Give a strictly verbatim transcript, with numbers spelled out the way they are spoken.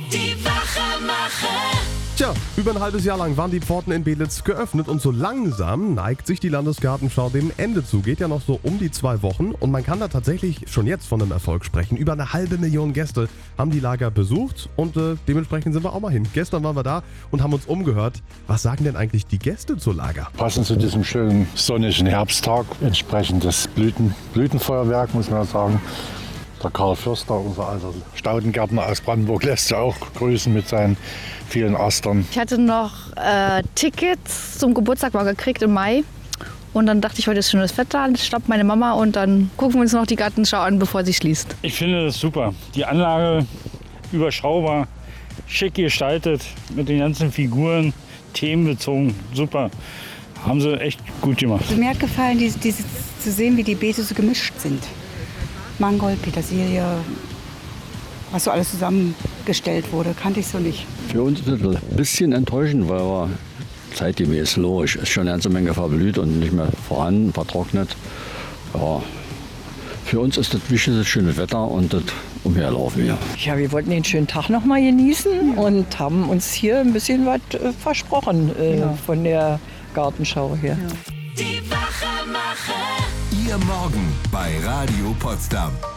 Die Wachermacher. Tja, über ein halbes Jahr lang waren die Pforten in Belitz geöffnet und so langsam neigt sich die Landesgartenschau dem Ende zu. Geht ja noch so um die zwei Wochen und man kann da tatsächlich schon jetzt von einem Erfolg sprechen. Über eine halbe Million Gäste haben die Lager besucht und äh, dementsprechend sind wir auch mal hin. Gestern waren wir da und haben uns umgehört. Was sagen denn eigentlich die Gäste zur Lager? Passend zu diesem schönen sonnigen Herbsttag, entsprechendes Blüten, Blütenfeuerwerk, muss man sagen. Der Karl Fürster, unser alter Staudengärtner aus Brandenburg, lässt ja auch grüßen mit seinen vielen Astern. Ich hatte noch äh, Tickets zum Geburtstag mal gekriegt im Mai. Und dann dachte ich, heute ist schönes Wetter, dann stoppt meine Mama und dann gucken wir uns noch die Gartenschau an, bevor sie schließt. Ich finde das super. Die Anlage überschaubar, schick gestaltet, mit den ganzen Figuren, themenbezogen, super. Haben sie echt gut gemacht. Also mir hat gefallen, diese, diese, zu sehen, wie die Beete so gemischt sind. Mangold, Petersilie, was so alles zusammengestellt wurde, kannte ich so nicht. Für uns ist es ein bisschen enttäuschend, weil wir zeitgemäß logisch ist schon eine ganze Menge verblüht und nicht mehr vorhanden, vertrocknet. Ja, für uns ist das wichtig, das schöne Wetter und das Umherlaufen hier. Ja, wir wollten den schönen Tag noch mal genießen und haben uns hier ein bisschen was äh, versprochen äh, ja. von der Gartenschau hier. Die Wachermacher. Ihr Morgen bei Radio Potsdam.